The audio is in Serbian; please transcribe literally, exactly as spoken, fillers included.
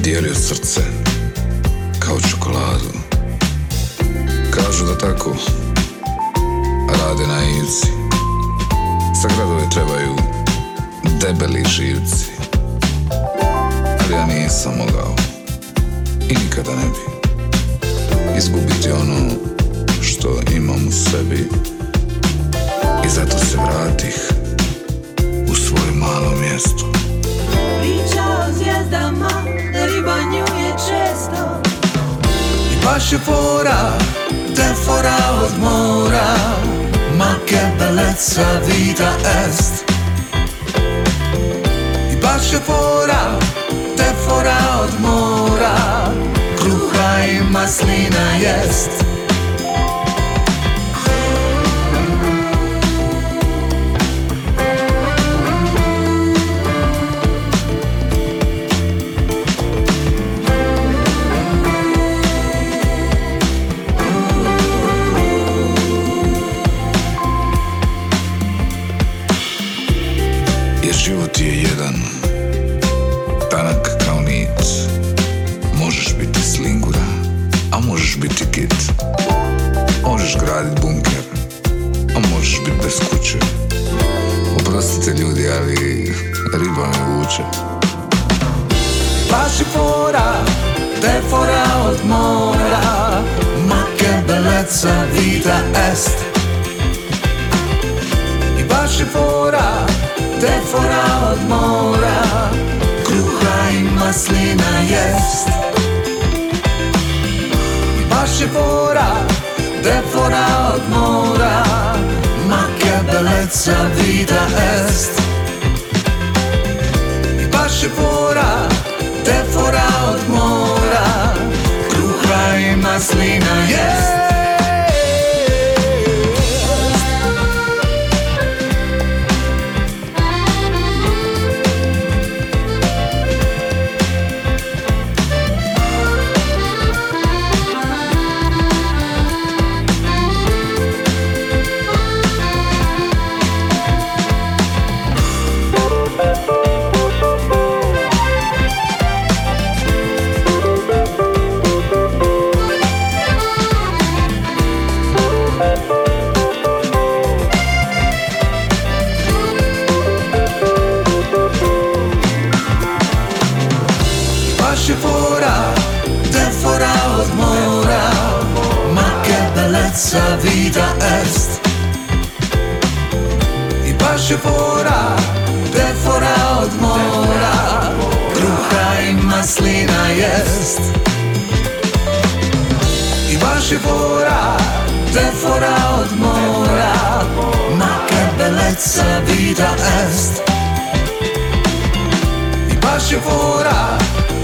dijelio srce kao čokoladu. Kažu da tako rade naivci. Za gradove trebaju debeli živci. Ali ja nisam mogao i nikada ne bi izgubiti ono što imam u sebi. I zato se vratih u svoje malo mjesto. Priča o zvijezdama, ribanju je često. I baš je fora, te fora od mora, ma che bellezza vita est. I baš je fora, te fora od mora, kruha i maslina jest. Život je jedan, tanak kao nit. Možeš biti slingura, a možeš biti kit. Možeš gradit bunker, a možeš biti bez kuće. Oprostite ljudi, ali riba me vuče. Baš je fora, te fora od mora, ma che bellezza vita est. I baš je fora, te fora od mora, kruha i maslina jest. I baš je fora, te fora od mora, ma che bellezza vita est. I baš je fora, te fora od mora, kruha i maslina jest. Baš je fora, te fora od mora, ma che bellezza vita est. I baš je fora, te fora od mora, kruha i maslina jest. I baš je fora, te fora od mora, ma che bellezza vita est. I baš je fora,